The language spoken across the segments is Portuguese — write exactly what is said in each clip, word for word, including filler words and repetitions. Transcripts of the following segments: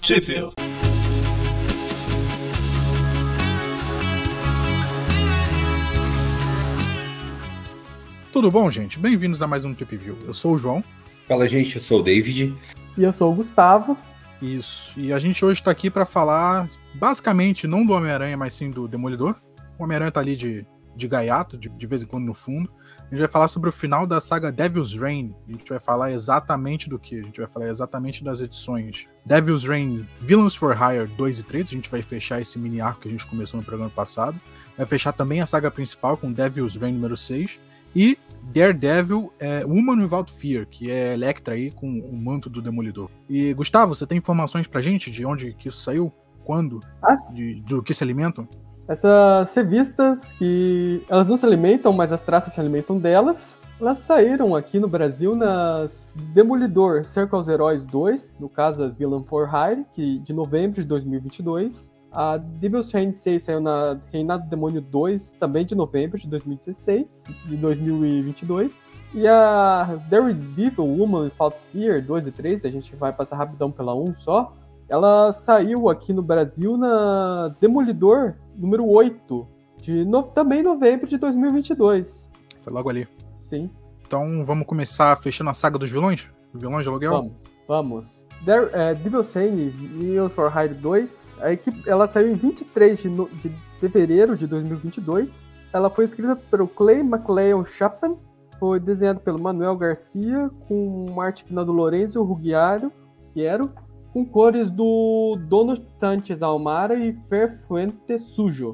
Trip-View. Tudo bom, gente? Bem-vindos a mais um Trip-View. Eu sou o João. Fala, gente, eu sou o David. E eu sou o Gustavo. Isso. E a gente hoje tá aqui pra falar, basicamente, não do Homem-Aranha, mas sim do Demolidor. O Homem-Aranha tá ali de, de gaiato, de, de vez em quando no fundo. A gente vai falar sobre o final da saga Devil's Reign. A gente vai falar exatamente do que? A gente vai falar exatamente das edições Devil's Reign, Villains for Hire dois e três. A gente vai fechar esse mini arco que a gente começou no programa passado. Vai fechar também a saga principal com Devil's Reign número seis. E Daredevil, é, Woman Without Fear, que é Elektra aí com o manto do Demolidor. E, Gustavo, você tem informações pra gente de onde que isso saiu? Quando? Ah, de, do que se alimentam? Essas revistas, que elas não se alimentam, mas as traças se alimentam delas, elas saíram aqui no Brasil nas Demolidor Cerca aos Heróis dois, no caso as Villain for Hire, que de novembro de dois mil e vinte e dois. A Devil's Reign seis saiu na Reinado do Demônio dois, também de novembro de dois mil e dezesseis, de dois mil e vinte e dois. E a Daredevil Woman Without Fear dois e três, a gente vai passar rapidão pela um só. Ela saiu aqui no Brasil na Demolidor número oito, de no... também em novembro de dois mil e vinte e dois. Foi logo ali. Sim. Então vamos começar fechando a saga dos vilões? Vilões de aluguel? Vamos, vamos. Der, é, Devil's Reign Villains for Hire dois, a equipe, ela saiu em vinte e três de, no, de fevereiro de dois mil e vinte e dois. Ela foi escrita pelo Clay McLeod Chapman, foi desenhada pelo Manuel Garcia, com uma arte final do Lorenzo Ruggiero, Piero, com cores do Dono Tantes Almara e Fer Fuente Sujo.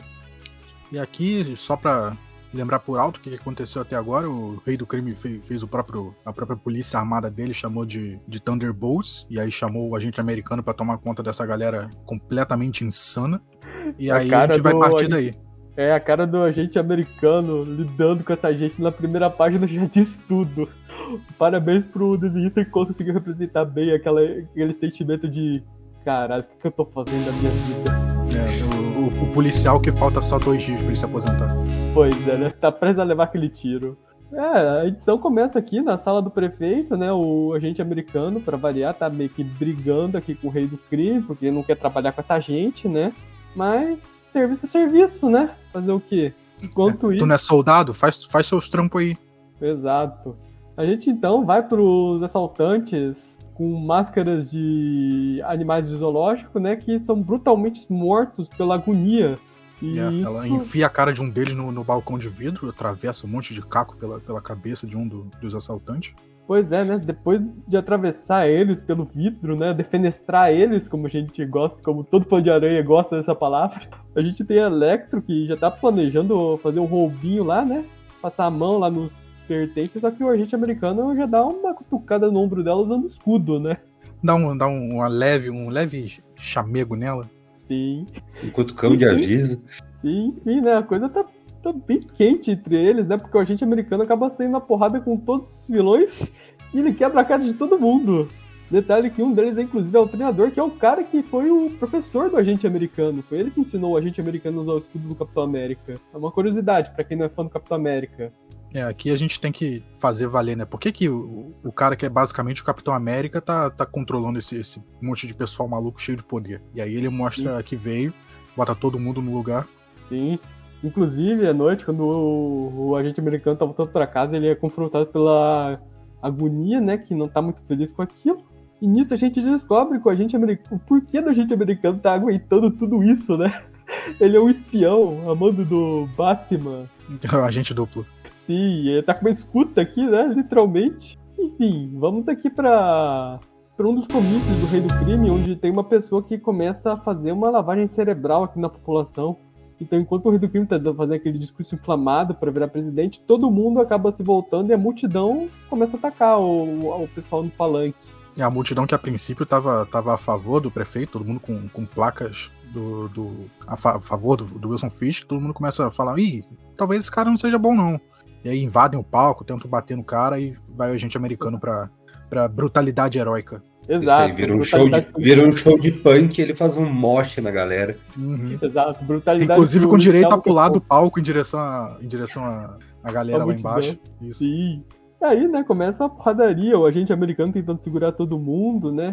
E aqui, só pra lembrar por alto o que aconteceu até agora, o Rei do Crime fez, fez o próprio, a própria polícia armada dele, chamou de, de Thunderbolts, e aí chamou o agente americano pra tomar conta dessa galera completamente insana. E A aí a cara gente vai do partir agente- daí. É, a cara do agente americano lidando com essa gente na primeira página já diz tudo. Parabéns pro desenhista que conseguiu representar bem aquela, aquele sentimento de caralho, o que, que eu tô fazendo da minha vida? É, o, o- o policial que falta só dois dias pra ele se aposentar. Pois é, né? Tá prestes a levar aquele tiro. É, a edição começa aqui na sala do prefeito, né? O agente americano, pra variar, tá meio que brigando aqui com o rei do crime, porque não quer trabalhar com essa gente, né? Mas serviço é serviço, né? Fazer o quê? Enquanto Tu isso... não é soldado? Faz, faz seus trampos aí. Exato. A gente então vai pros assaltantes com máscaras de animais de zoológico, né? Que são brutalmente mortos pela agonia. E É, isso... ela enfia a cara de um deles no, no balcão de vidro, atravessa um monte de caco pela, pela cabeça de um do- dos assaltantes. Pois é, né? Depois de atravessar eles pelo vidro, né? Defenestrar eles, como a gente gosta, como todo fã de aranha gosta dessa palavra. A gente tem a Electro, que já tá planejando fazer um roubinho lá, né? Passar a mão lá nos pertences, só que o agente americano já dá uma cutucada no ombro dela usando escudo, né? Dá um, dá um, uma leve, um leve chamego nela. Sim, Um cutucão de aviso. sim, enfim, né? A coisa tá, tá bem quente entre eles, né? Porque o agente americano acaba saindo na porrada com todos os vilões e ele quebra a cara de todo mundo. Detalhe que um deles, inclusive, é o treinador, que é o cara que foi o professor do agente americano. Foi ele que ensinou o agente americano a usar o escudo do Capitão América. É uma curiosidade pra quem não é fã do Capitão América. É, aqui a gente tem que fazer valer, né? Por que, que o, o cara que é basicamente o Capitão América tá, tá controlando esse, esse monte de pessoal maluco cheio de poder? E aí ele mostra que veio, bota todo mundo no lugar. Sim. Inclusive, à noite, quando o, o agente americano tá voltando pra casa, ele é confrontado pela agonia, né? Que não tá muito feliz com aquilo. E nisso a gente descobre que o agente americano. O porquê do agente americano tá aguentando tudo isso, né? Ele é um espião, amando do Batman. Agente duplo. Sim, ele tá com uma escuta aqui, né? Literalmente. Enfim, vamos aqui pra, pra um dos comícios do Rei do Crime, onde tem uma pessoa que começa a fazer uma lavagem cerebral aqui na população. Então, enquanto o Rei do Crime tá fazendo aquele discurso inflamado pra virar presidente, todo mundo acaba se voltando e a multidão começa a atacar o, o pessoal no palanque. É a multidão que a princípio tava, tava a favor do prefeito, todo mundo com, com placas do, do, a, fa- a favor do, do Wilson Fisk, todo mundo começa a falar, ih, talvez esse cara não seja bom não. E aí invadem o palco, tentam bater no cara e vai o agente americano pra, pra brutalidade heróica. Exato. Isso aí, vira um, show de, brutalidade- vira um show de punk e ele faz um moche na galera. Uhum. Exato, brutalidade. Inclusive com direito a policial, pular do palco em direção a, em direção a, a galera A lá multidão. embaixo. Isso. Sim. E aí, né, começa a porradaria, o agente americano tentando segurar todo mundo, né?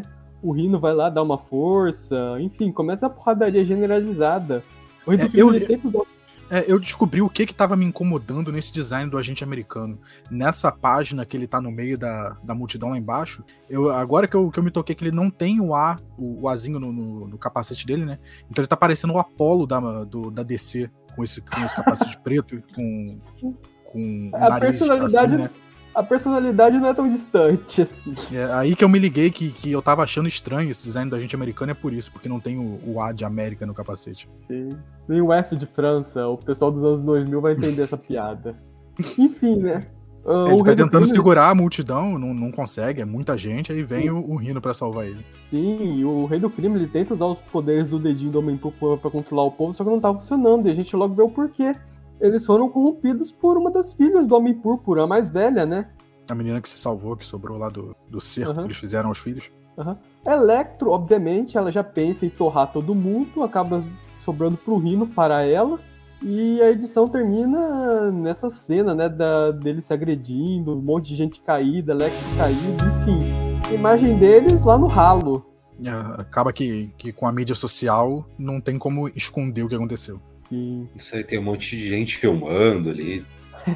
o Rhino vai lá dar uma força, enfim, começa a porradaria generalizada. O Rei do É, Crime, eu- ele tenta usar... É, eu descobri o que que tava me incomodando nesse design do agente americano. Nessa página que ele tá no meio da, da multidão lá embaixo, eu, agora que eu, que eu me toquei que ele não tem o A, o, o Azinho no, no, no capacete dele, né? Então ele tá parecendo o Apollo da, do, da D C, com esse, com esse capacete preto, com, com o A nariz personalidade, assim, né? a personalidade não é tão distante, assim. É aí que eu me liguei que, que eu tava achando estranho esse design do agente americano, é por isso, porque não tem o, o A de América no capacete. Sim. Nem o F de França, o pessoal dos anos dois mil vai entender essa piada. Enfim, né? Uh, É, o ele tá Rei do tentando Crime, segurar a multidão, não, não consegue, é muita gente, aí vem o, o Rhino pra salvar ele. Sim, e o Rei do Crime, ele tenta usar os poderes do dedinho do Homem-Púrpura pra controlar o povo, só que não tá funcionando, e a gente logo vê o porquê. Eles foram corrompidos por uma das filhas do Homem-Púrpura, a mais velha, né? A menina que se salvou, que sobrou lá do, do cerco Uhum. que eles fizeram aos filhos. Uhum. Electro, obviamente, ela já pensa em torrar todo mundo, acaba sobrando pro Rhino para ela, e a edição termina nessa cena, né, da, dele se agredindo, um monte de gente caída, Electro caído, enfim. Imagem deles lá no ralo. É, acaba que, que com a mídia social não tem como esconder o que aconteceu. Sim. Isso aí tem um monte de gente filmando ali.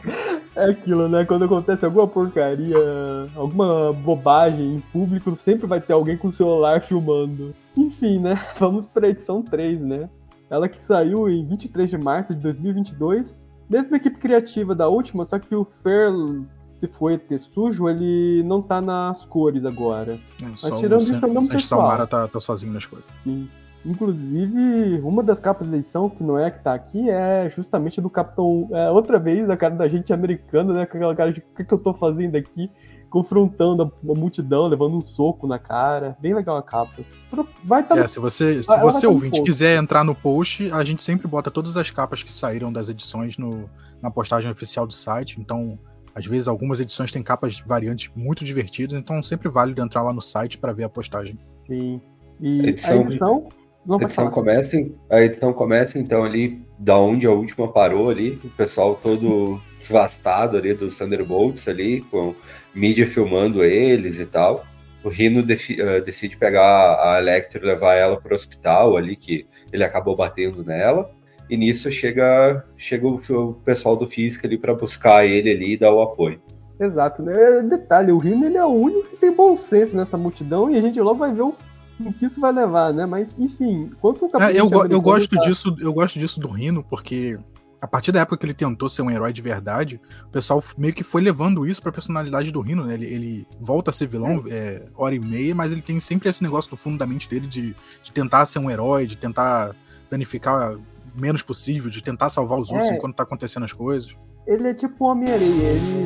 É aquilo, né? Quando acontece alguma porcaria, alguma bobagem em público, sempre vai ter alguém com o celular filmando. Enfim, né? Vamos pra edição três, né? Ela que saiu em vinte e três de março de dois mil e vinte e dois. Mesma equipe criativa da última, só que o Fer, se for ter sujo, ele não tá nas cores agora. É, só tirando o isso, é o mesmo Sanji pessoal. Salmara tá, tá sozinho nas coisas. Sim. Inclusive, uma das capas da edição, que não é a que tá aqui, é justamente do Capitão. É, outra vez, a cara da gente americana, né? Com aquela cara de o que, que eu tô fazendo aqui, confrontando a, a multidão, levando um soco na cara. Bem legal a capa. Vai tá É, no... se você, se Ela vai você tá no ouvinte post. quiser entrar no post, a gente sempre bota todas as capas que saíram das edições no, na postagem oficial do site. Então, às vezes, algumas edições têm capas variantes muito divertidas, então sempre válido entrar lá no site para ver a postagem. Sim. E A edição- a edição. Não A vai edição, falar. começa, a edição começa, então, ali, da onde a última parou ali, o pessoal todo desvastado ali dos Thunderbolts ali, com mídia filmando eles e tal. O Rhino defi- eh, decide pegar a Electro e levar ela para o hospital ali, que ele acabou batendo nela. E nisso chega, chega o, o pessoal do Física ali para buscar ele ali e dar o apoio. Exato, né? Detalhe, o Rhino ele é o único que tem bom senso nessa multidão e a gente logo vai ver o o que isso vai levar, né? Mas, enfim, quanto o É, eu, go- eu, americano gosto tá- disso, eu gosto disso do Rhino, porque a partir da época que ele tentou ser um herói de verdade, o pessoal meio que foi levando isso pra personalidade do Rhino, né? Ele, ele volta a ser vilão é, hora e meia, mas ele tem sempre esse negócio no fundo da mente dele de, de tentar ser um herói, de tentar danificar o menos possível, de tentar salvar os outros É. enquanto tá acontecendo as coisas. Ele é tipo o Homem-Areia, ele,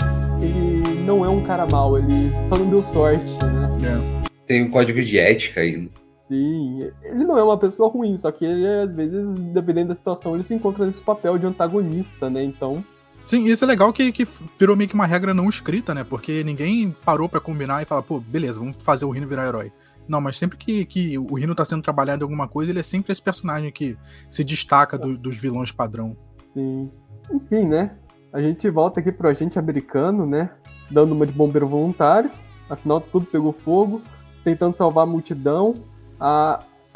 ele não é um cara mau, ele só não deu sorte, né? É. Tem um código de ética ainda. Sim, ele não é uma pessoa ruim, só que ele, às vezes, dependendo da situação, ele se encontra nesse papel de antagonista, né? Então, Sim, isso é legal que, que virou meio que uma regra não escrita, né? Porque ninguém parou pra combinar e falar, pô, beleza, vamos fazer o Rhino virar herói. Não, mas sempre que, que o Rhino tá sendo trabalhado em alguma coisa, ele é sempre esse personagem que se destaca do- dos vilões padrão. sim. Enfim, né? A gente volta aqui pro agente americano, né? Dando uma de bombeiro voluntário. Afinal, tudo pegou fogo. Tentando salvar a multidão. A,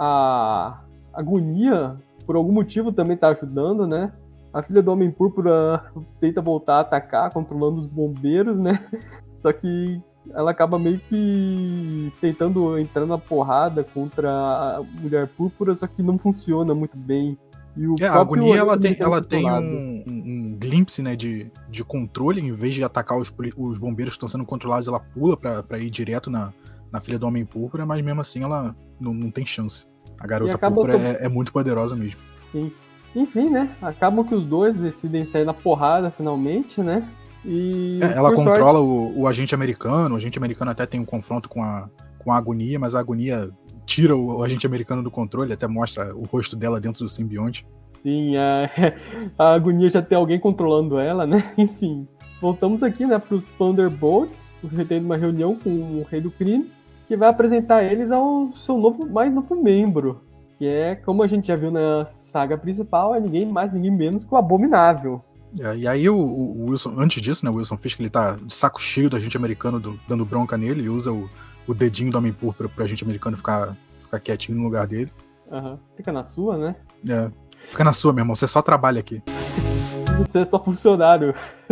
a agonia, por algum motivo, também tá ajudando, né? A filha do Homem Púrpura tenta voltar a atacar, controlando os bombeiros, né? Só que ela acaba meio que tentando entrar na porrada contra a Mulher Púrpura, só que não funciona muito bem. E o É, a próprio agonia ela Olho tem, também ela tá tem controlado. um, um, um glimpse, né, de, de controle, em vez de atacar os, poli- os bombeiros que estão sendo controlados, ela pula pra, pra ir direto na, na filha do Homem Púrpura, mas mesmo assim ela não, não tem chance. A garota acaba púrpura sob- é, é muito poderosa mesmo. Sim. Enfim, né? Acabam que os dois decidem sair na porrada finalmente, né? E É, ela por controla sorte, o, o agente americano, o agente americano até tem um confronto com a, com a agonia, mas a agonia tira o, o agente americano do controle, até mostra o rosto dela dentro do simbionte. sim, a, a agonia já tem alguém controlando ela, né? Enfim. Voltamos aqui, né, para os Thunderbolts, tendo uma reunião com o Rei do Crime, que vai apresentar eles ao seu novo, mais novo membro, que é, como a gente já viu na saga principal, é ninguém mais, ninguém menos que o Abominável. É, e aí o, o Wilson, antes disso, né, o Wilson Fisk, ele tá de saco cheio do agente americano do- dando bronca nele, ele usa o, o dedinho do Homem Púrpura pra gente americano ficar, ficar quietinho no lugar dele. Uhum. Fica na sua, né? É. Fica na sua, meu irmão. Você só trabalha aqui. Você é só funcionário.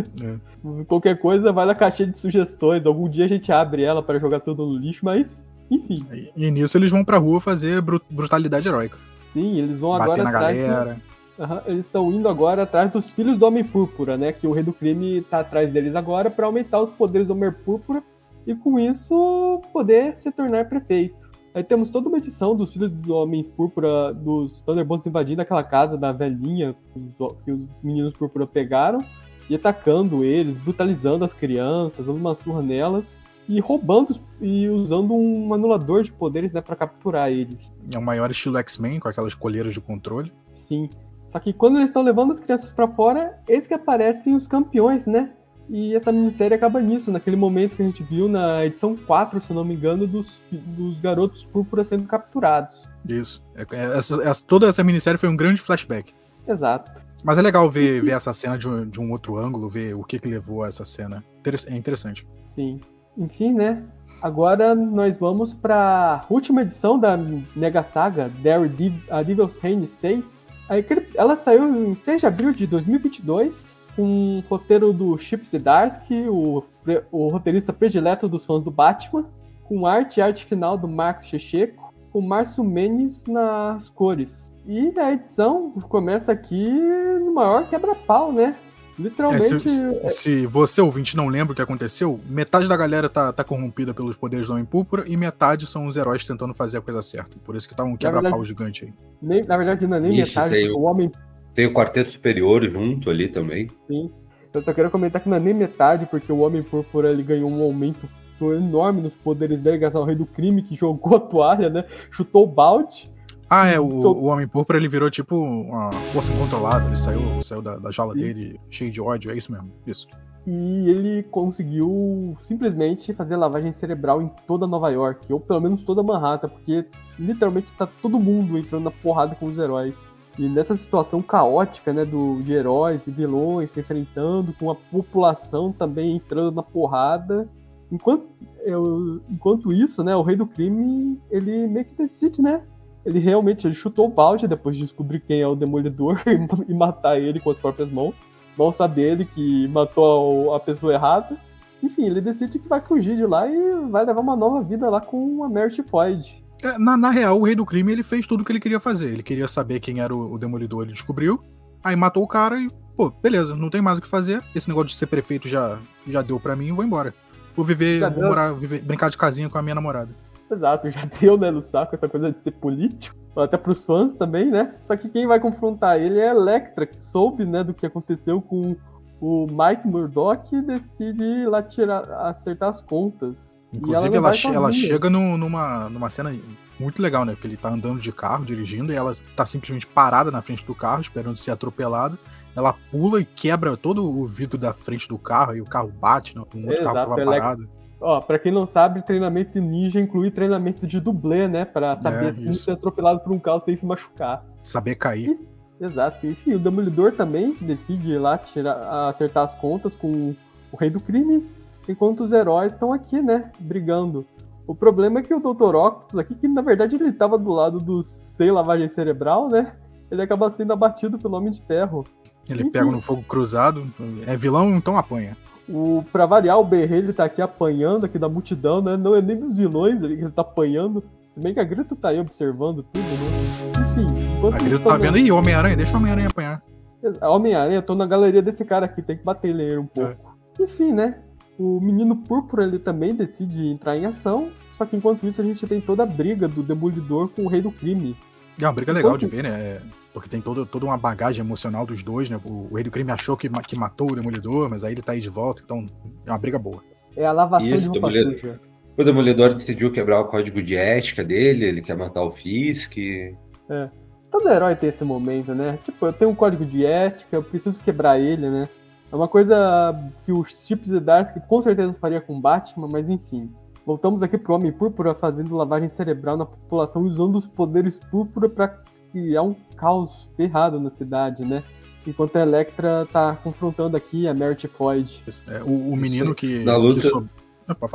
É. Qualquer coisa, vai na caixinha de sugestões. Algum dia a gente abre ela para jogar tudo no lixo, mas, enfim. E, e nisso eles vão pra rua fazer bru- brutalidade heróica. Sim, eles vão Bater agora na atrás... galera. Do... Uhum. Eles estão indo agora atrás dos filhos do Homem Púrpura, né? Que o Rei do Crime tá atrás deles agora para aumentar os poderes do Homem Púrpura e, com isso, poder se tornar prefeito. Aí temos toda uma edição dos filhos dos Homens Púrpura, dos Thunderbolts invadindo aquela casa da velhinha que os meninos Púrpura pegaram e atacando eles, brutalizando as crianças, dando uma surra nelas e roubando e usando um anulador de poderes, né, para capturar eles. É o maior estilo X-Men, com aquelas coleiras de controle. Sim. Só que quando eles estão levando as crianças para fora, eles que aparecem os campeões, né? E essa minissérie acaba nisso, naquele momento que a gente viu na edição quatro, se eu não me engano, dos, dos garotos púrpura sendo capturados. Isso. É, é, essa, essa, toda essa minissérie foi um grande flashback. Exato. Mas é legal ver, ver essa cena de um, de um outro ângulo, ver o que, que levou a essa cena. É interessante. Sim. Enfim, né? Agora nós vamos para a última edição da Mega Saga, Daredevil's Reign seis. Ela saiu em seis de abril de dois mil e vinte e dois. Com um roteiro do Chip Zdarsky, o, o roteirista predileto dos fãs do Batman, com arte e arte final do Marcos Checheco, com Márcio Menes nas cores. E a edição começa aqui no maior quebra-pau, né? Literalmente... É, se, se você, ouvinte, não lembra o que aconteceu, metade da galera tá, tá corrompida pelos poderes do Homem Púrpura e metade são os heróis tentando fazer a coisa certa. Por isso que tá um quebra-pau gigante aí. Nem, na verdade, não é nem Isso, metade, o o Homem Tem o Quarteto Superior junto ali também. Sim. Eu só quero comentar que não é nem metade, porque o Homem Púrpura ele ganhou um aumento enorme nos poderes dele, graças ao Rei do Crime, que jogou a toalha, né? Chutou o balde. Ah, é. O, o Homem Púrpura ele virou tipo uma força incontrolável. Ele saiu, saiu da, da jaula Sim. dele cheio de ódio. É isso mesmo. Isso. E ele conseguiu simplesmente fazer lavagem cerebral em toda Nova York, ou pelo menos toda Manhattan, porque literalmente tá todo mundo entrando na porrada com os heróis. E nessa situação caótica, né, do, de heróis e vilões se enfrentando, com a população também entrando na porrada. Enquanto, eu, enquanto isso, né, o Rei do Crime, ele meio que decide, né? Ele realmente ele chutou o balde depois de descobrir quem é o Demolidor e, e matar ele com as próprias mãos. Mal sabe ele que matou a, a pessoa errada. Enfim, ele decide que vai fugir de lá e vai levar uma nova vida lá com a Merit Floyd. Na, na real, o Rei do Crime ele fez tudo o que ele queria fazer. Ele queria saber quem era o, o Demolidor, ele descobriu. Aí matou o cara e, pô, beleza, não tem mais o que fazer. Esse negócio de ser prefeito já, já deu pra mim, vou embora. Vou viver, já vou deu. morar, viver, brincar de casinha com a minha namorada. Exato, já deu, né, no saco essa coisa de ser político. Até pros fãs também, né? Só que quem vai confrontar ele é a Elektra, que soube, né, do que aconteceu com o Mike Murdock e decide ir lá tirar, acertar as contas. Inclusive, ela, ela, ela chega no, numa, numa cena muito legal, né? Porque ele tá andando de carro, dirigindo, e ela tá simplesmente parada na frente do carro, esperando ser atropelada. Ela pula e quebra todo o vidro da frente do carro, e o carro bate, né? Um outro Exato, carro tava ela... parado. Ó, pra quem não sabe, treinamento de ninja inclui treinamento de dublê, né? Pra saber é, como ser atropelado por um carro sem se machucar. Saber cair. E, exato. Enfim, o Demolidor também decide ir lá tirar, acertar as contas com o Rei do Crime, enquanto os heróis estão aqui, né? Brigando. O problema é que o doutor Octopus aqui, que na verdade ele tava do lado do sem lavagem cerebral, né? Ele acaba sendo abatido pelo Homem de Ferro. Ele Enfim, pega no fogo cruzado. É vilão, então apanha. O, pra variar, o Berrê, ele tá aqui apanhando aqui da multidão, né? Não é nem dos vilões ele, ele tá apanhando. Se bem que a Greta tá aí observando tudo, né? Enfim. A Greta tá vendo aí, Homem-Aranha, deixa o Homem-Aranha apanhar. A Homem-Aranha, tô na galeria desse cara aqui, tem que bater ele um pouco. É. Enfim, né? O Menino Púrpura, ele também decide entrar em ação, só que enquanto isso a gente tem toda a briga do Demolidor com o Rei do Crime. É uma briga legal de ver, né? Porque tem todo, toda uma bagagem emocional dos dois, né? O, o Rei do Crime achou que, que matou o Demolidor, mas aí ele tá aí de volta, então é uma briga boa. É a lavação Isso, de roupa Demolidor. suja. O Demolidor decidiu quebrar o código de ética dele, ele quer matar o Fisk. É. Todo herói tem esse momento, né? Tipo, eu tenho um código de ética, eu preciso quebrar ele, né? É uma coisa que o Chip Zdarsky com certeza faria com Batman, mas enfim. Voltamos aqui pro Homem Púrpura fazendo lavagem cerebral na população, usando os poderes púrpura pra criar um caos ferrado na cidade, né? Enquanto a Elektra tá confrontando aqui a Merit Floyd. É, o, o menino que... Na luta... Que soube... Não, pode falar.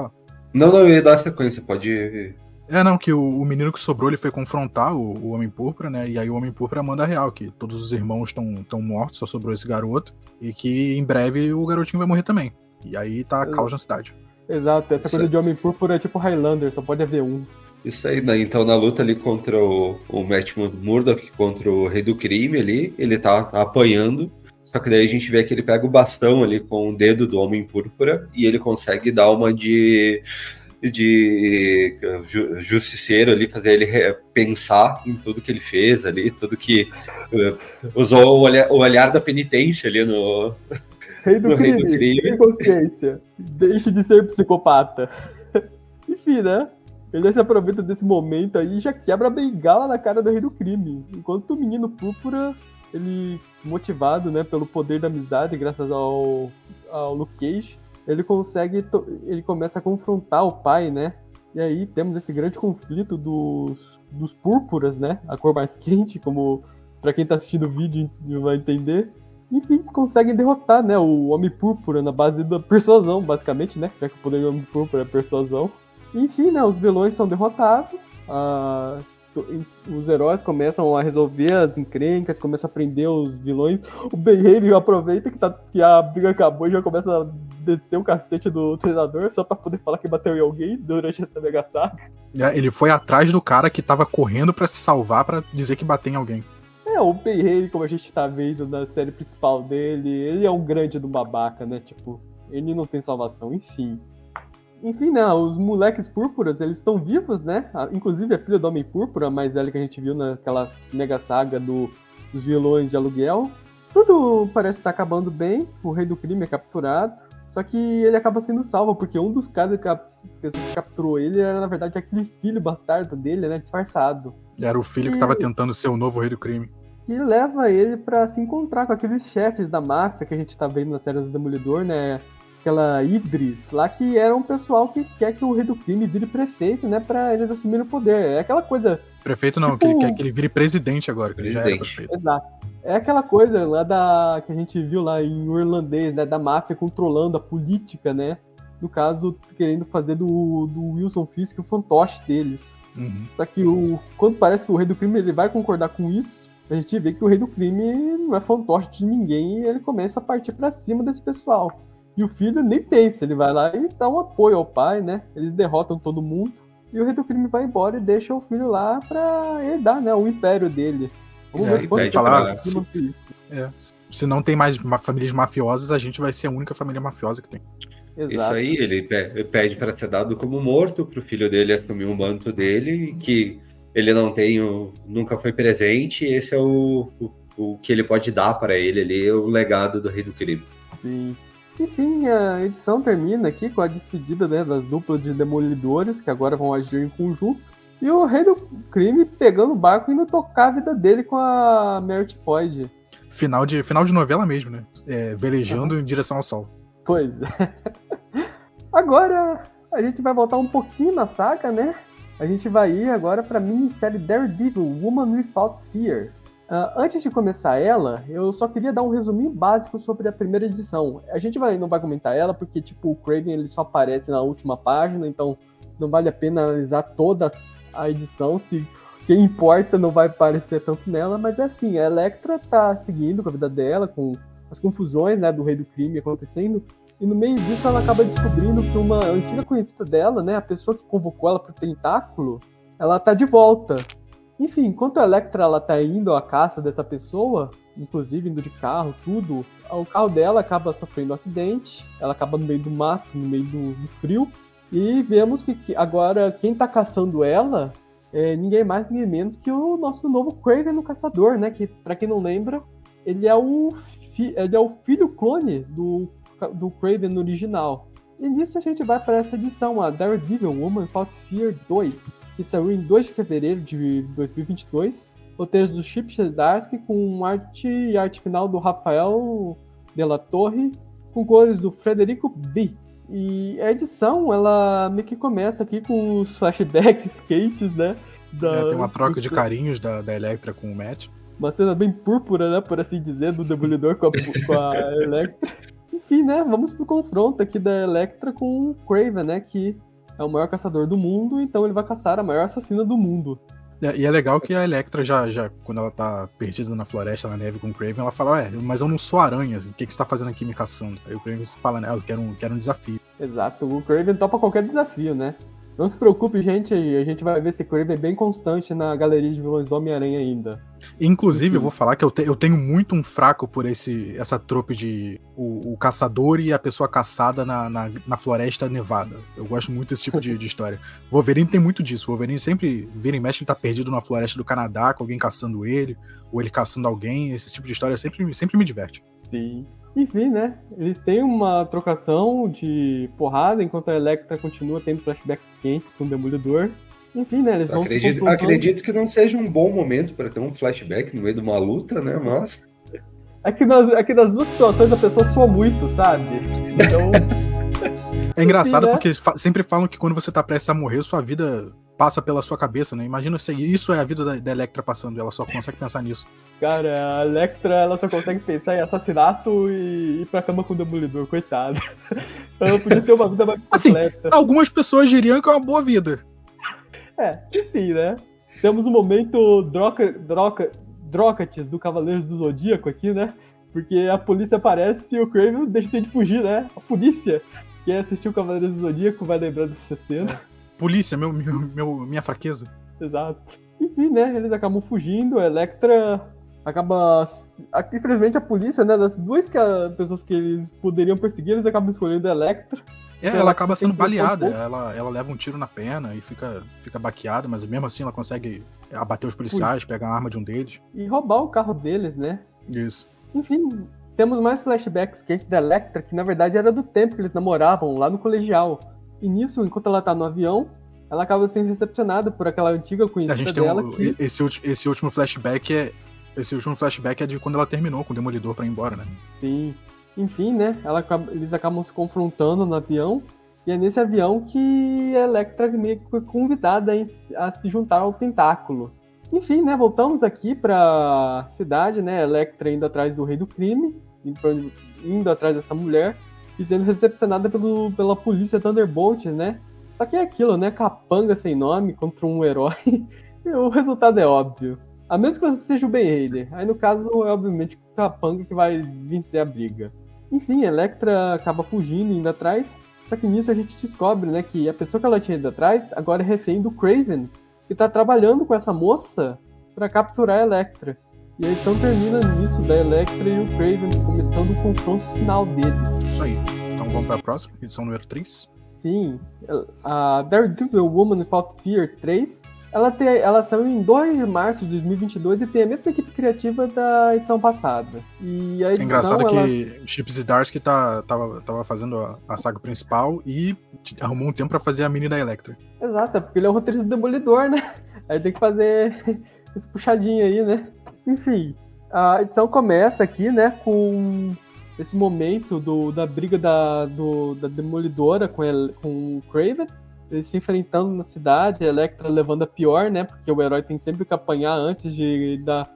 Não, não, eu ia dar a sequência, pode... É, não, que o, o menino que sobrou, ele foi confrontar o, o Homem-Púrpura, né? E aí o Homem-Púrpura manda a real, que todos os irmãos estão mortos, só sobrou esse garoto. E que em breve o garotinho vai morrer também. E aí tá caos na cidade. Exato, essa Isso coisa é. de Homem-Púrpura é tipo Highlander, só pode haver um. Isso aí, né? Então na luta ali contra o, o Matt Murdock, contra o Rei do Crime ali, ele tá, tá apanhando. Só que daí a gente vê que ele pega o bastão ali com o dedo do Homem-Púrpura e ele consegue dar uma de... de ju, justiceiro ali, fazer ele pensar em tudo que ele fez ali, tudo que uh, usou o olhar, o olhar da penitência ali no Rei do, no crime, Rei do Crime. Tem consciência, deixe de ser psicopata. Enfim, né? Ele se aproveita desse momento aí e já quebra a bengala na cara do Rei do Crime. Enquanto o menino Púrpura, ele, motivado, né, pelo poder da amizade, graças ao, ao Luke Cage, ele consegue, ele começa a confrontar o pai, né? E aí temos esse grande conflito dos, dos púrpuras, né? A cor mais quente, como pra quem tá assistindo o vídeo vai entender. Enfim, conseguem derrotar, né, o Homem Púrpura na base da persuasão, basicamente, né? Já que o poder do Homem Púrpura é persuasão. Enfim, né, os vilões são derrotados, a... os heróis começam a resolver as encrencas, começam a prender os vilões. O Ben-Hur aproveita que, tá, que a briga acabou e já começa a descer o cacete do treinador só pra poder falar que bateu em alguém durante essa mega saga. Ele foi atrás do cara que tava correndo pra se salvar pra dizer que bateu em alguém. É, o Ben-Hur, como a gente tá vendo na série principal dele, ele é um grande do babaca, né? Tipo, ele não tem salvação, enfim. Enfim, né, os moleques púrpuras, eles estão vivos, né? Inclusive a filha do Homem Púrpura, a mais velha que a gente viu naquela mega saga do, dos vilões de aluguel. Tudo parece estar acabando bem, o Rei do Crime é capturado, só que ele acaba sendo salvo, porque um dos caras que a pessoa que capturou ele era, na verdade, aquele filho bastardo dele, né, disfarçado. Era o filho e... que tava tentando ser o novo Rei do Crime. E leva ele pra se encontrar com aqueles chefes da máfia que a gente tá vendo na série do Demolidor, né? Aquela Idris, lá que era um pessoal que quer que o Rei do Crime vire prefeito, né, pra eles assumirem o poder. É aquela coisa... Prefeito não, tipo... que ele quer que ele vire presidente agora, que presidente. ele já era prefeito. Exato. É aquela coisa lá da... que a gente viu lá em irlandês, né, da máfia controlando a política, né, no caso, querendo fazer do, do Wilson Fisk o fantoche deles. Uhum. Só que o, quando parece que o Rei do Crime ele vai concordar com isso, a gente vê que o Rei do Crime não é fantoche de ninguém e ele começa a partir pra cima desse pessoal. E o filho nem pensa, ele vai lá e dá um apoio ao pai, né? Eles derrotam todo mundo. E o Rei do Crime vai embora e deixa o filho lá pra herdar, né? O império dele. Vamos É, ver quanto falar, tempo se, se... é, se não tem mais famílias mafiosas, a gente vai ser a única família mafiosa que tem. Exato. Isso aí, ele pede para ser dado como morto, pro filho dele assumir o manto dele, que ele não tem, nunca foi presente, e esse é o, o, o que ele pode dar para ele ali, o legado do Rei do Crime. Sim. Enfim, a edição termina aqui com a despedida, né, das duplas de demolidores, que agora vão agir em conjunto. E o Rei do Crime pegando o barco e indo tocar a vida dele com a Merit Floyd. Final de, final de novela mesmo, né? É, velejando uhum. em direção ao sol. Pois é. Agora a gente vai voltar um pouquinho na saga, né? A gente vai ir agora para a minissérie Daredevil, Woman Without Fear. Uh, antes de começar ela, eu só queria dar um resuminho básico sobre a primeira edição. A gente vai, não vai comentar ela, porque tipo, o Kraven ele só aparece na última página, então não vale a pena analisar toda a edição, se quem importa não vai aparecer tanto nela, mas é assim, a Elektra tá seguindo com a vida dela, com as confusões, né, do Rei do Crime acontecendo, e no meio disso ela acaba descobrindo que uma antiga conhecida dela, né, a pessoa que convocou ela pro tentáculo, ela tá de volta. Enfim, enquanto a Elektra ela tá indo à caça dessa pessoa, inclusive indo de carro, tudo, o carro dela acaba sofrendo um acidente, ela acaba no meio do mato, no meio do, do frio, e vemos que, que agora quem tá caçando ela é ninguém mais, ninguém menos que o nosso novo Kraven o Caçador, né? Que, pra quem não lembra, ele é o, fi, ele é o filho clone do, do Kraven original. E nisso a gente vai para essa edição, a Daredevil Woman Without Fear dois. Que saiu em dois de fevereiro de dois mil e vinte e dois, roteiros do Chip Zdarsky, com arte e arte final do Rafael de la Torre, com cores do Frederico B. E a edição, ela meio que começa aqui com os flashbacks quentes, né? Da, é, tem uma troca de carinhos da, da Elektra com o Matt. Uma cena bem púrpura, né, por assim dizer, do Demolidor com a, com a Elektra. Enfim, né, vamos pro confronto aqui da Elektra com o Kraven, né, que é o maior caçador do mundo, então ele vai caçar a maior assassina do mundo. É, e é legal que a Electra já, já, quando ela tá perdida na floresta, na neve com o Kraven, ela fala, ué, mas eu não sou aranha, o que, que você tá fazendo aqui me caçando? Aí o Kraven fala, né, eu quero um, quero um desafio. Exato, o Kraven topa qualquer desafio, né? Não se preocupe, gente, a gente vai ver esse Kraven bem constante na galeria de vilões do Homem-Aranha ainda. Inclusive, eu vou falar que eu, te, eu tenho muito um fraco por esse, essa trope de o, o caçador e a pessoa caçada na, na, na floresta nevada. Eu gosto muito desse tipo de, de história. O Wolverine tem muito disso. O Wolverine sempre vira e mexe, ele tá perdido na floresta do Canadá, com alguém caçando ele, ou ele caçando alguém. Esse tipo de história sempre, sempre me diverte. Sim. Enfim, né? Eles têm uma trocação de porrada, enquanto a Electra continua tendo flashbacks quentes com o Demolidor. Enfim, né? Eles vão acredito, se confrontando. Acredito que não seja um bom momento para ter um flashback no meio de uma luta, né? Mas... É que, nas, é que nas duas situações a pessoa sua muito, sabe? Então... É engraçado, Enfim, né? porque eles fa- sempre falam que quando você tá prestes a morrer, sua vida passa pela sua cabeça, né? Imagina se isso é a vida da, da Electra passando, ela só consegue pensar nisso. Cara, a Electra, ela só consegue pensar em assassinato e ir pra cama com o Demolidor, coitado. Ela podia ter uma vida mais Assim, completa. algumas pessoas diriam que é uma boa vida. É, enfim, né? Temos um momento droca, droca, Drócates do Cavaleiros do Zodíaco aqui, né? Porque a polícia aparece e o Kraven deixa de fugir, né? A polícia. Quem assistiu o Cavaleiros do Zodíaco vai lembrar dessa cena. Polícia, meu, meu, meu, minha fraqueza. Exato. Enfim, né? Eles acabam fugindo, a Electra acaba... Infelizmente a polícia, né? Das duas que a, pessoas que eles poderiam perseguir, eles acabam escolhendo a Electra. É, Ela ela acaba sendo tem que lutar um baleada, pouco. ela, ela leva um tiro na perna e fica, fica baqueada, mas mesmo assim ela consegue abater os policiais, pegar a arma de um deles. E roubar o carro deles, né? Isso. Enfim, temos mais flashbacks quentes da Electra, que na verdade era do tempo que eles namoravam, lá no colegial. E nisso, enquanto ela tá no avião, ela acaba sendo recepcionada por aquela antiga A conhecida gente tem dela um, que... esse, ulti- esse último flashback é esse último flashback é de quando ela terminou com o Demolidor pra ir embora, né? Sim. Enfim, né? Ela, acaba- eles acabam se confrontando no avião. E é nesse avião que a Electra meio que foi convidada a, em- a se juntar ao Tentáculo. Enfim, né? Voltamos aqui pra cidade, né? A Electra indo atrás do Rei do Crime, indo, pra- indo atrás dessa mulher, e sendo recepcionada pelo, pela polícia Thunderbolt, né? Só que é aquilo, né? Capanga sem nome contra um herói. E o resultado é óbvio. A menos que você seja o Ben Hader. Aí, no caso, é obviamente o Capanga que vai vencer a briga. Enfim, a Electra acaba fugindo, indo atrás. Só que nisso a gente descobre, né, que a pessoa que ela tinha ido atrás agora é refém do Kraven, que tá trabalhando com essa moça pra capturar a Electra. E a edição termina nisso, da Electra e o Kraven começando o confronto final deles. Isso aí. Então vamos pra próxima, edição número três. Sim, a Daredevil Woman Without Fear três, ela, tem, ela saiu em dois de março de dois mil e vinte e dois e tem a mesma equipe criativa da edição passada. E a É edição, engraçado ela... que Chip Zdarsky tá, tava, tava fazendo a, a saga principal e arrumou um tempo pra fazer a mini da Electra. Exato, porque ele é um roteirista do Demolidor, né? Aí tem que fazer esse puxadinho aí, né? Enfim, a edição começa aqui, né, com esse momento do, da briga da, do, da Demolidora com, ele, com o Kraven, eles se enfrentando na cidade, a Electra levando a pior, né, porque o herói tem sempre que apanhar antes de, da,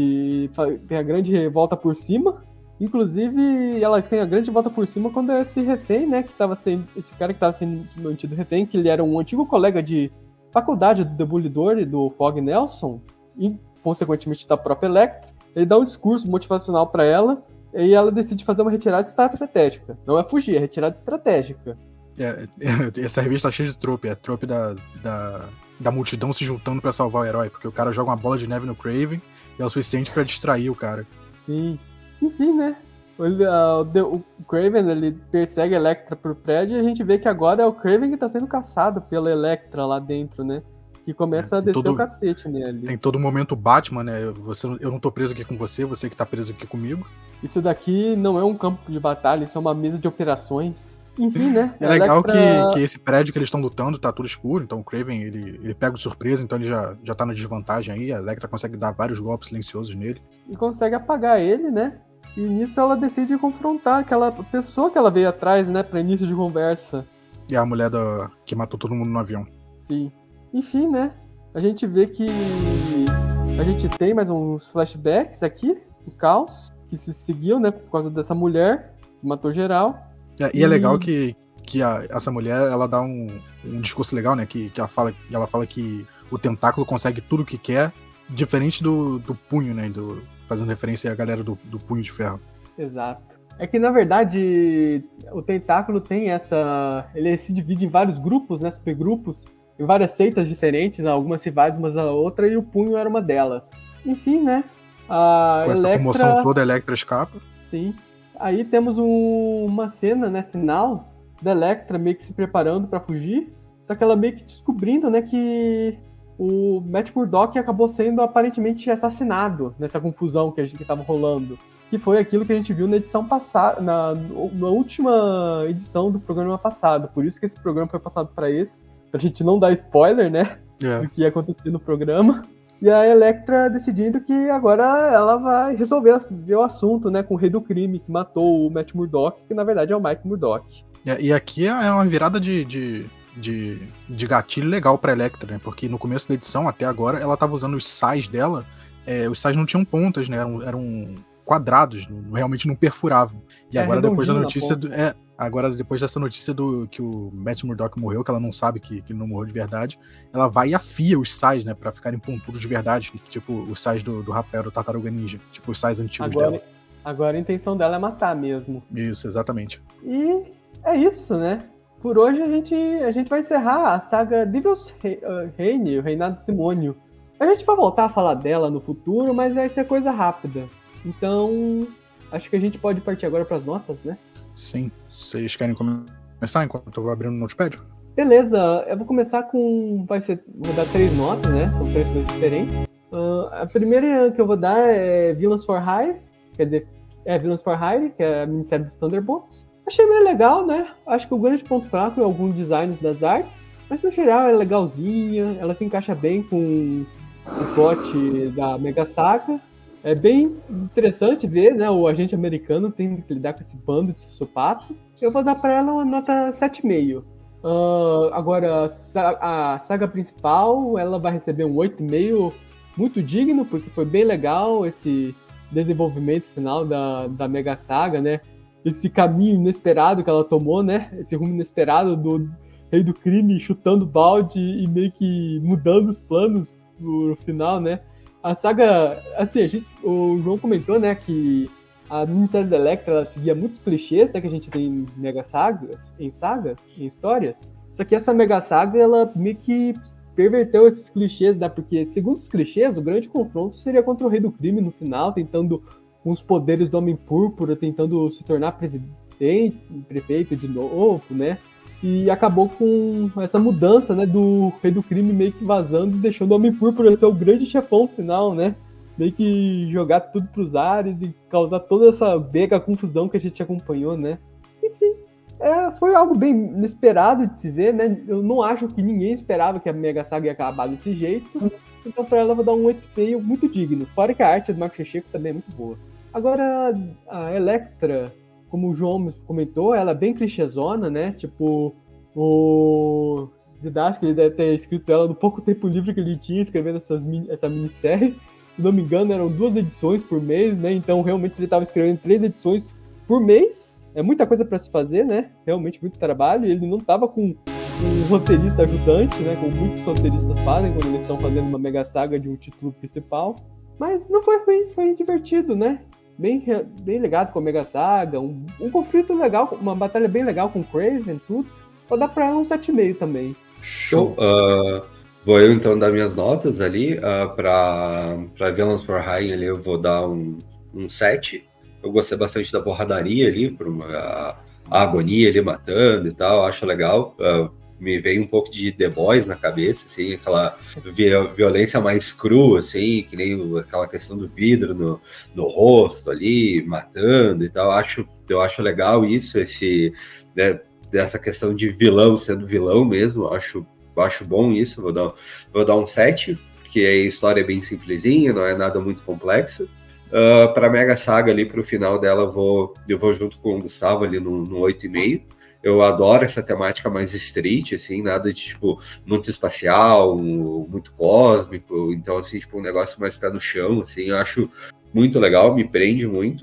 de ter a grande volta por cima. Inclusive, ela tem a grande volta por cima quando esse refém, né, que tava sendo, esse cara que estava sendo mantido refém, que ele era um antigo colega de faculdade do Demolidor e do Fog Nelson, e consequentemente da própria Electra, ele dá um discurso motivacional para ela, e ela decide fazer uma retirada estratégica. Não é fugir, é retirada estratégica. É, é, essa revista tá cheia de trope, é trope da, da, da multidão se juntando pra salvar o herói, porque o cara joga uma bola de neve no Kraven e é o suficiente pra distrair o cara. Sim. Enfim, né? Ele, uh, o, o Kraven, ele persegue a Electra pro prédio e a gente vê que agora é o Kraven que tá sendo caçado pela Electra lá dentro, né? Que começa É, a descer todo, o cacete nele. Tem todo momento Batman, né? Você, eu não tô preso aqui com você, você que tá preso aqui comigo. Isso daqui não é um campo de batalha, isso é uma mesa de operações. Enfim, né? É legal Electra... que, que esse prédio que eles estão lutando tá tudo escuro, então o Kraven ele, ele pega de surpresa, então ele já, já tá na desvantagem aí. A Electra consegue dar vários golpes silenciosos nele. E consegue apagar ele, né? E nisso ela decide confrontar aquela pessoa que ela veio atrás, né? Pra início de conversa. E a mulher da, que matou todo mundo no avião. Sim. Enfim, né? A gente vê que a gente tem mais uns flashbacks aqui, o caos, que se seguiu, né? Por causa dessa mulher que matou geral. É, e é legal que, que a, essa mulher, ela dá um, um discurso legal, né? Que, que ela, fala, ela fala que o tentáculo consegue tudo o que quer, diferente do, do punho, né? Do, fazendo referência à galera do, do punho de ferro. Exato. É que, na verdade, o tentáculo tem essa... Ele se divide em vários grupos, né? Subgrupos, em várias seitas diferentes, algumas rivais umas da outra, e o punho era uma delas. Enfim, né? A Com essa Electra... comoção toda, a Electra escapa. Sim. Aí temos um, uma cena, né, final, da Electra meio que se preparando pra fugir, só que ela meio que descobrindo, né, que o Matt Murdock acabou sendo aparentemente assassinado nessa confusão que a gente estava rolando. Que foi aquilo que a gente viu na edição passada, na, na última edição do programa passado. Por isso que esse programa foi passado para esse, pra gente não dar spoiler, né, É. do que ia acontecer no programa. E a Electra decidindo que agora ela vai resolver o assunto, né, com o rei do crime que matou o Matt Murdock, que na verdade é o Mike Murdock. É, e aqui é uma virada de, de, de, de gatilho legal pra Electra, né? Porque no começo da edição, até agora, ela tava usando os sais dela. É, os sais não tinham pontas, né? Eram, eram quadrados, não, realmente não perfuravam. E É, agora, depois da redondinho na notícia ponta. do, é, agora, depois dessa notícia do que o Matt Murdock morreu, que ela não sabe que, que ele não morreu de verdade, ela vai e afia os sais, né? Pra ficarem pontudos de verdade. Tipo os sais do, do Rafael, do Tartaruga Ninja. Tipo os sais antigos Agora, dela. agora a intenção dela é matar mesmo. Isso, exatamente. E é isso, né? Por hoje a gente, a gente vai encerrar a saga Devil's Reign, o Reinado do Demônio. A gente vai voltar a falar dela no futuro, mas vai ser coisa rápida. Então, acho que a gente pode partir agora para as notas, né? Sim. Vocês querem começar enquanto eu vou abrindo o notepad? Beleza, eu vou começar com... Vai ser, vou dar três notas, né? São três coisas diferentes. Uh, a primeira que eu vou dar é Villains for Hire, quer dizer, é Villains for Hire, que é a minissérie dos Thunderbolts. Achei bem legal, né? Acho que o grande ponto fraco é alguns designs das artes, mas no geral é legalzinha, ela se encaixa bem com o plot da Mega Saga. É bem interessante ver, né, o agente americano tendo que lidar com esse bando de sopatos. Eu vou dar para ela uma nota sete vírgula cinco. Uh, agora, a saga principal, ela vai receber um oito vírgula cinco, muito digno, porque foi bem legal esse desenvolvimento final da, da Mega Saga, né? Esse caminho inesperado que ela tomou, né? Esse rumo inesperado do rei do crime chutando balde e meio que mudando os planos no final, né? A saga, assim, a gente, o João comentou, né, que a minissérie da Electra, ela seguia muitos clichês, né, que a gente tem em mega sagas, em sagas, em histórias. Só que essa mega saga, ela meio que perverteu esses clichês, né, porque, segundo os clichês, o grande confronto seria contra o rei do crime no final, tentando, com os poderes do Homem-Púrpura, tentando se tornar presidente, prefeito de novo, né, e acabou com essa mudança, né, do rei do crime meio que vazando e deixando o Homem-Púrpura ser o grande chefão final, né? Meio que jogar tudo pros ares e causar toda essa mega confusão que a gente acompanhou, né? Enfim, é, foi algo bem inesperado de se ver, né? Eu não acho que ninguém esperava que a Mega Saga ia acabar desse jeito. Então pra ela eu vou dar um oito vírgula cinco muito digno. Fora que a arte do Marco Checheco também é muito boa. Agora, a Electra, como o João comentou, ela é bem clichêzona, né? Tipo, o Zdarsky, ele deve ter escrito ela no pouco tempo livre que ele tinha escrevendo essas mini, essa minissérie. Se não me engano, eram duas edições por mês, né? Então, realmente, ele estava escrevendo três edições por mês. É muita coisa para se fazer, né? Realmente, muito trabalho. Ele não estava com um roteirista ajudante, né? Como muitos roteiristas fazem quando eles estão fazendo uma mega saga de um título principal. Mas não foi ruim, foi divertido, né? Bem, bem ligado com a Mega Saga, um, um conflito legal, uma batalha bem legal com o Kraven, tudo. Vou dar pra ela um sete vírgula cinco também. Show! Uh, vou eu então dar minhas notas ali. Uh, pra, pra Villains for Hire ali eu vou dar um, um sete. Eu gostei bastante da porradaria ali, por uma, a, a agonia ali matando e tal, acho legal. Uh, me veio um pouco de The Boys na cabeça, assim, aquela violência mais crua, assim, que nem aquela questão do vidro no, no rosto ali, matando e tal. Acho, eu acho legal isso, esse, né, dessa questão de vilão sendo vilão mesmo, acho, acho bom isso. Vou dar, vou dar um sete, porque a história é bem simplesinha, não é nada muito complexo. Uh, para a Mega Saga ali, para o final dela, eu vou, eu vou junto com o Gustavo ali no, no oito vírgula cinco. Eu adoro essa temática mais street, assim, nada de, tipo, muito espacial, muito cósmico. Então, assim, tipo, um negócio mais pé no chão, assim, eu acho muito legal, me prende muito.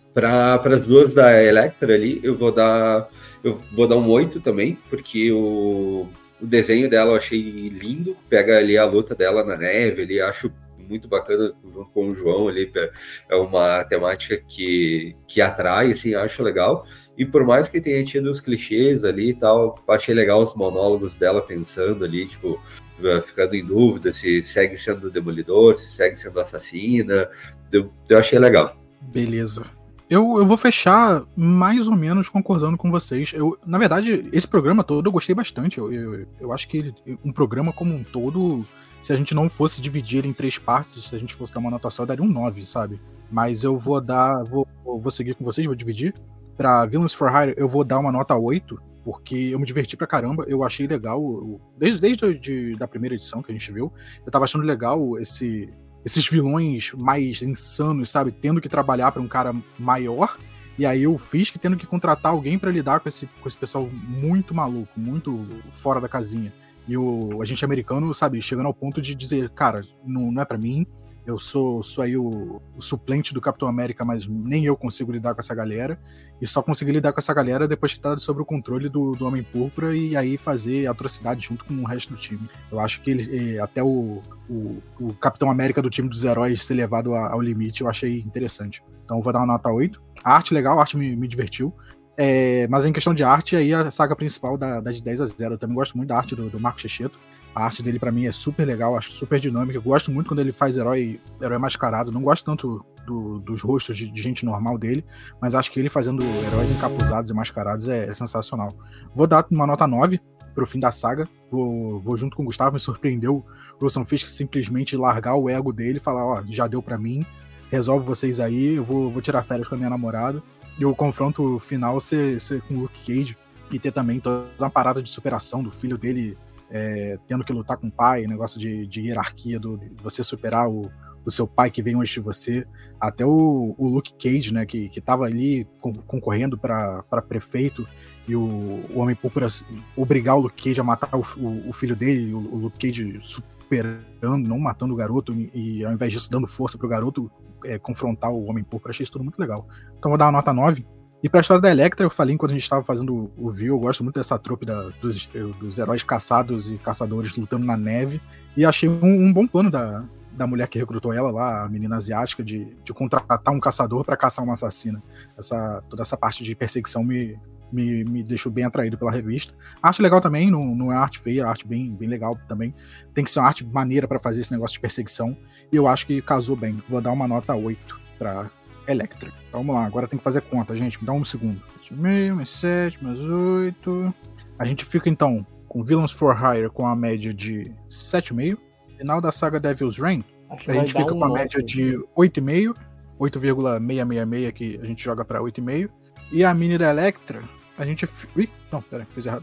Para as duas da Electra ali, eu vou dar eu vou dar um oito também, porque o, o desenho dela eu achei lindo, pega ali a luta dela na neve, ali, acho muito bacana, junto com o João ali, é uma temática que, que atrai, assim, acho legal, e por mais que tenha tido os clichês ali e tal, achei legal os monólogos dela pensando ali, tipo, ficando em dúvida se segue sendo Demolidor, se segue sendo assassina, eu, eu achei legal. Beleza. Eu, eu vou fechar mais ou menos concordando com vocês. Eu, na verdade, esse programa todo eu gostei bastante. Eu, eu, eu acho que ele, um programa como um todo, se a gente não fosse dividir ele em três partes, se a gente fosse dar uma nota só, eu daria um nove, sabe? Mas eu vou dar, vou, vou seguir com vocês, vou dividir. Pra Villains for Hire eu vou dar uma nota oito, porque eu me diverti pra caramba, eu achei legal, eu, desde, desde de, da primeira edição que a gente viu, eu tava achando legal esse... esses vilões mais insanos, sabe? Tendo que trabalhar para um cara maior. E aí eu fiz que tendo que contratar alguém para lidar com esse, com esse pessoal muito maluco, muito fora da casinha. E o agente americano, sabe, chegando ao ponto de dizer, cara, não, não é para mim, eu sou, sou aí o, o suplente do Capitão América, mas nem eu consigo lidar com essa galera. E só consegui lidar com essa galera depois de estar sob o controle do, do Homem-Púrpura e aí fazer atrocidade junto com o resto do time. Eu acho que ele, até o, o, o Capitão América do time dos heróis ser levado ao limite, eu achei interessante. Então eu vou dar uma nota oito. A arte legal, a arte me, me divertiu. É, mas em questão de arte, aí a saga principal dá, dá de dez a zero. Eu também gosto muito da arte do, do Marco Checheto. A arte dele, pra mim, é super legal, acho super dinâmica. Eu gosto muito quando ele faz herói, herói mascarado. Não gosto tanto do, dos rostos de, de gente normal dele, mas acho que ele fazendo heróis encapuzados e mascarados é, é sensacional. Vou dar uma nota nove pro fim da saga. Vou, vou junto com o Gustavo, me surpreendeu o Wilson Fisk simplesmente largar o ego dele e falar, ó, já deu pra mim, resolve vocês aí, eu vou, vou tirar férias com a minha namorada. E o confronto final ser, ser com o Luke Cage e ter também toda uma parada de superação do filho dele, É, tendo que lutar com o pai, negócio de, de hierarquia, do, de você superar o, o seu pai que veio antes de você, até o, o Luke Cage, né, que, que tava ali com, concorrendo para prefeito, e o, o Homem-Púrpura obrigar o Luke Cage a matar o, o, o filho dele, o, o Luke Cage superando, não matando o garoto, e, e ao invés disso dando força pro garoto é, confrontar o Homem-Púrpura. Achei isso tudo muito legal. Então vou dar uma nota nove. E pra história da Electra, eu falei enquanto a gente estava fazendo o view, eu gosto muito dessa trope da, dos, dos heróis caçados e caçadores lutando na neve, e achei um, um bom plano da, da mulher que recrutou ela lá, a menina asiática, de, de contratar um caçador para caçar uma assassina. Essa, toda essa parte de perseguição me, me, me deixou bem atraído pela revista. A arte legal também, não, não é arte feia, é arte bem, bem legal também. Tem que ser uma arte maneira para fazer esse negócio de perseguição, e eu acho que casou bem. Vou dar uma nota oito pra Electra. Então, vamos lá, agora tem que fazer conta, gente. Me dá um segundo. sete vírgula cinco, mais sete, mais oito. A gente fica então com Villains for Hire com a média de sete vírgula cinco. Final da saga Devil's Reign, a gente fica um com a média de oito vírgula cinco. oito vírgula seiscentos e sessenta e seis que a gente joga pra oito vírgula cinco. E a mini da Electra, a gente. Ih, não, pera, fiz errado.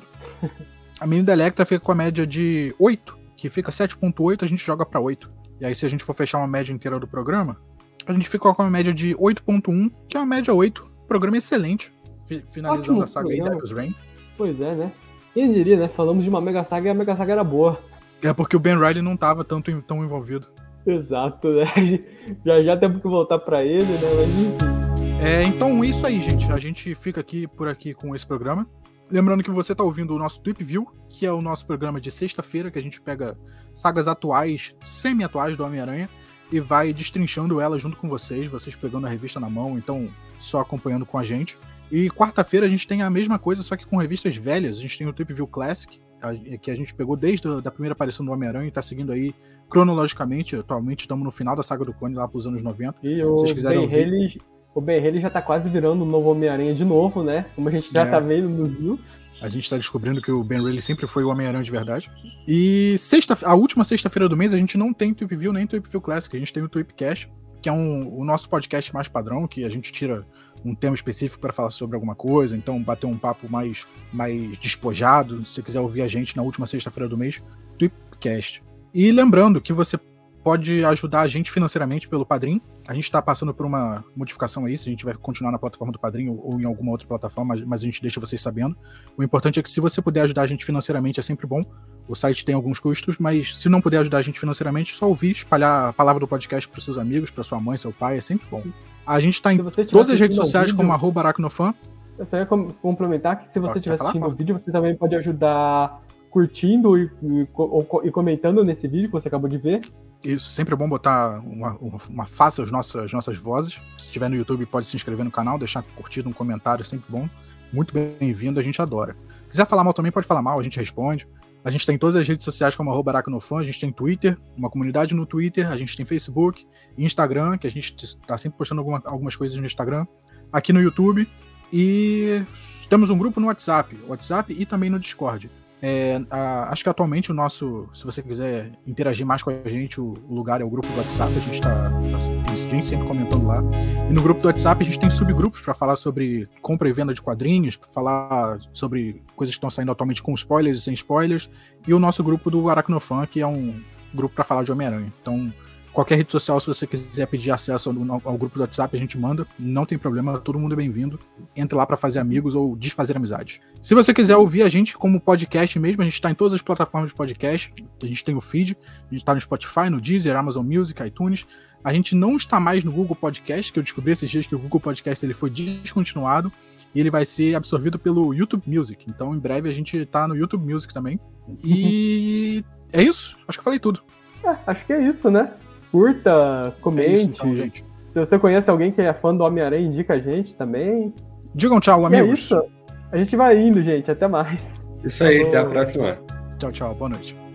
A mini da Electra fica com a média de oito, que fica sete vírgula oito, a gente joga pra oito. E aí, se a gente for fechar uma média inteira do programa, a gente ficou com uma média de oito vírgula um, que é uma média oito. Programa excelente. Finalizando Ótimo, a saga aí, Devil's Reign. Pois é, né? Quem diria, né? Falamos de uma mega saga e a mega saga era boa. É porque o Ben Reilly não tava tanto, tão envolvido. Exato, né? Já já temos que voltar pra ele, né? Mas enfim. É, então é isso aí, gente. A gente fica aqui por aqui com esse programa. Lembrando que você tá ouvindo o nosso Tweep View, que é o nosso programa de sexta-feira, que a gente pega sagas atuais, semi-atuais do Homem-Aranha, e vai destrinchando ela junto com vocês, vocês pegando a revista na mão, então só acompanhando com a gente. E quarta-feira a gente tem a mesma coisa, só que com revistas velhas. A gente tem o Tweep View Classic, que a gente pegou desde a da primeira aparição do Homem-Aranha e tá seguindo aí cronologicamente. Atualmente estamos no final da saga do Clone, lá pros anos noventa. E o Ben Reilly, o Ben Reilly já tá quase virando o novo Homem-Aranha de novo, né? Como a gente já é. tá vendo nos views. A gente tá descobrindo que o Ben Reilly sempre foi o Homem-Aranha de verdade. E sexta, a última sexta-feira do mês a gente não tem Tweep View nem Tweep View Classic. A gente tem o Tweepcast, que é um, o nosso podcast mais padrão, que a gente tira um tema específico para falar sobre alguma coisa, então bater um papo mais, mais despojado. Se você quiser ouvir a gente na última sexta-feira do mês, Tweepcast. E lembrando que você pode ajudar a gente financeiramente pelo Padrim. A gente está passando por uma modificação aí, se a gente vai continuar na plataforma do Padrim ou, ou em alguma outra plataforma, mas a gente deixa vocês sabendo. O importante é que se você puder ajudar a gente financeiramente é sempre bom. O site tem alguns custos, mas se não puder ajudar a gente financeiramente, só ouvir, espalhar a palavra do podcast para os seus amigos, para sua mãe, seu pai, é sempre bom. A gente está em todas as redes sociais vídeo, como arroba aracnofan. Eu só ia complementar que se você estiver assistindo o vídeo, você também pode ajudar curtindo e, e, e comentando nesse vídeo que você acabou de ver. Isso, sempre é bom botar uma, uma face às nossas, nossas vozes. Se estiver no YouTube, pode se inscrever no canal, deixar curtido um comentário, sempre bom. Muito bem-vindo, a gente adora. Se quiser falar mal também, pode falar mal, a gente responde. A gente tem todas as redes sociais como arroba aracnofan, a gente tem Twitter, uma comunidade no Twitter, a gente tem Facebook, Instagram, que a gente está sempre postando alguma, algumas coisas no Instagram, aqui no YouTube, e temos um grupo no WhatsApp, WhatsApp e também no Discord. É, a, acho que atualmente o nosso, se você quiser interagir mais com a gente, o, o lugar é o grupo do WhatsApp, a gente tá, tá tem gente sempre comentando lá. E no grupo do WhatsApp a gente tem subgrupos para falar sobre compra e venda de quadrinhos, para falar sobre coisas que estão saindo atualmente com spoilers e sem spoilers, e o nosso grupo do Aracnofan, que é um grupo para falar de Homem-Aranha. Então, qualquer rede social, se você quiser pedir acesso ao, ao, ao grupo do WhatsApp, a gente manda, não tem problema, todo mundo é bem-vindo. Entre lá para fazer amigos ou desfazer amizade. Se você quiser ouvir a gente como podcast mesmo, a gente está em todas as plataformas de podcast, a gente tem o feed, a gente está no Spotify, no Deezer, Amazon Music, iTunes. A gente não está mais no Google Podcast, que eu descobri esses dias que o Google Podcast ele foi descontinuado e ele vai ser absorvido pelo YouTube Music. Então, em breve, a gente está no YouTube Music também. E é isso, acho que eu falei tudo. É, acho que é isso, né? Curta, comente. É isso, então, gente. Se você conhece alguém que é fã do Homem-Aranha, indica a gente também. Digam tchau, amigos. É isso. A gente vai indo, gente. Até mais. Isso aí, Falou. Até a próxima. Tchau, tchau. Boa noite.